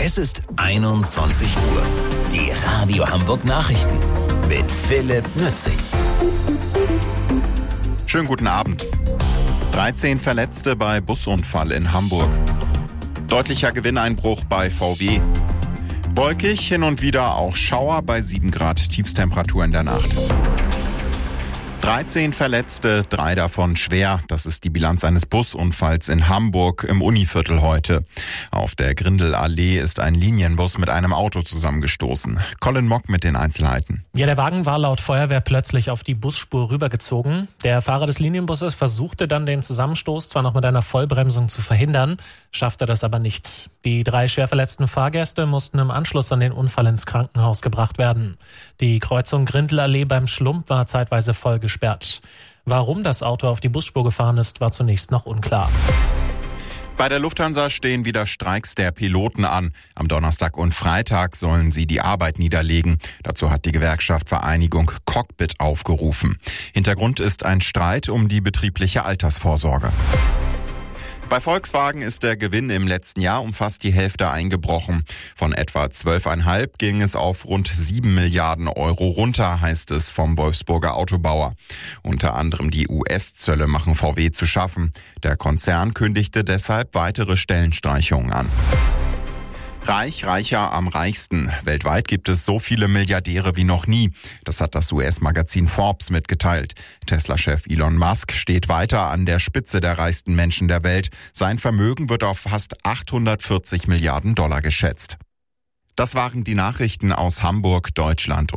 Es ist 21 Uhr. Die Radio Hamburg Nachrichten mit Philipp Nützig. Schönen guten Abend. 13 Verletzte bei Busunfall in Hamburg. Deutlicher Gewinneinbruch bei VW. Wolkig, hin und wieder auch Schauer bei 7 Grad Tiefstemperatur in der Nacht. 13 Verletzte, 3 davon schwer. Das ist die Bilanz eines Busunfalls in Hamburg im Univiertel heute. Auf der Grindelallee ist ein Linienbus mit einem Auto zusammengestoßen. Colin Mock mit den Einzelheiten. Ja, der Wagen war laut Feuerwehr plötzlich auf die Busspur rübergezogen. Der Fahrer des Linienbusses versuchte dann den Zusammenstoß zwar noch mit einer Vollbremsung zu verhindern, schaffte das aber nicht. Die 3 schwer verletzten Fahrgäste mussten im Anschluss an den Unfall ins Krankenhaus gebracht werden. Die Kreuzung Grindelallee beim Schlump war zeitweise voll gesperrt. Warum das Auto auf die Busspur gefahren ist, war zunächst noch unklar. Bei der Lufthansa stehen wieder Streiks der Piloten an. Am Donnerstag und Freitag sollen sie die Arbeit niederlegen. Dazu hat die Gewerkschaft Vereinigung Cockpit aufgerufen. Hintergrund ist ein Streit um die betriebliche Altersvorsorge. Bei Volkswagen ist der Gewinn im letzten Jahr um fast die Hälfte eingebrochen. Von etwa 12,5 ging es auf rund 7 Milliarden Euro runter, heißt es vom Wolfsburger Autobauer. Unter anderem die US-Zölle machen VW zu schaffen. Der Konzern kündigte deshalb weitere Stellenstreichungen an. Reich, reicher am reichsten. Weltweit gibt es so viele Milliardäre wie noch nie. Das hat das US-Magazin Forbes mitgeteilt. Tesla-Chef Elon Musk steht weiter an der Spitze der reichsten Menschen der Welt. Sein Vermögen wird auf fast 840 Milliarden Dollar geschätzt. Das waren die Nachrichten aus Hamburg, Deutschland.